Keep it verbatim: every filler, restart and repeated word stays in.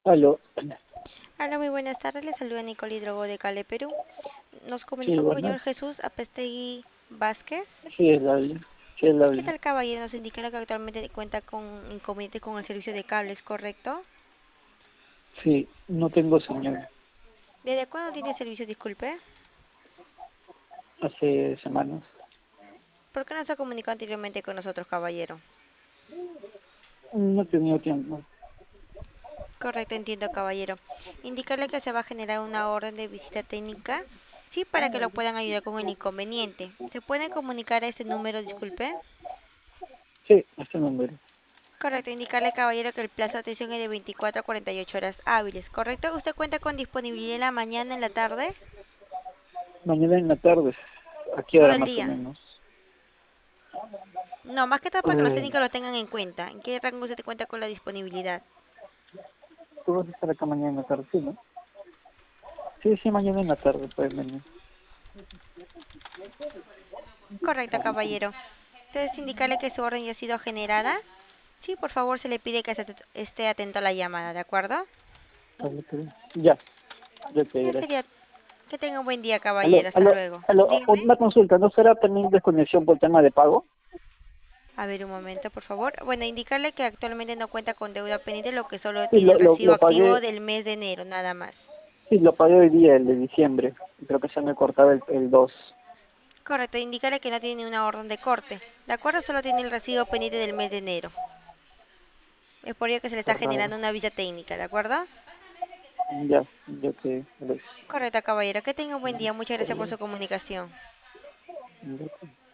Aló, Hola, muy buenas tardes. Le saluda Nicole Hidrogo de Cali, Perú. Nos sí, comunica con el buenas, señor Jesús Apestegui Vázquez. sí, él habla, sí, él ¿Qué habla. tal, caballero? Nos indica que actualmente cuenta con inconveniente con el servicio de cables, ¿correcto? Sí, no tengo señal ¿Desde cuándo tiene servicio? Disculpe. hace semanas. ¿Por qué no se ha comunicado anteriormente con nosotros, caballero? No he tenido tiempo. Correcto, entiendo, caballero. Indicarle que se va a generar una orden de visita técnica, sí, para que lo puedan ayudar con el inconveniente. ¿Se pueden comunicar a este número, disculpe? Sí, este número. Correcto, indicarle, caballero, que el plazo de atención es de veinticuatro a cuarenta y ocho horas hábiles. ¿Correcto? ¿Usted cuenta con disponibilidad en la mañana, en la tarde? Mañana en la tarde, ¿a qué Todo hora el más o día. menos? No, más que todo para que los Eh, técnicos lo tengan en cuenta. ¿En qué rango usted cuenta con la disponibilidad? ¿Tú vas a estar acá mañana en la tarde? Sí, ¿no? Sí, sí, mañana en la tarde puedes venir. Correcto, caballero. Entonces, indicarle que su orden ya ha sido generada. Sí, por favor, se le pide que se at- esté atento a la llamada, ¿de acuerdo? Hable, pero- Ya, ya te Ya gracias. sería. Que tenga un buen día, Aló, caballero. Hasta aló, luego. aló, Dígame. una consulta, ¿no será también desconexión por tema de pago? A ver, un momento, por favor. Bueno, indicarle que actualmente no cuenta con deuda pendiente, lo que solo Sí, tiene lo, el lo, recibo lo activo pagué, del mes de enero, nada más. sí, lo pagué hoy día, el de diciembre. Creo que se me cortaba el, el dos. Correcto, indicarle que no tiene una orden de corte. ¿De acuerdo? Solo tiene el recibo pendiente del mes de enero. Es por ello que se le Qué está raro. generando una visa técnica, ¿de acuerdo? Ya, ya te gracias. Correcto, caballero. Que tenga un buen día. Muchas Hasta gracias por luego. su comunicación. Ya.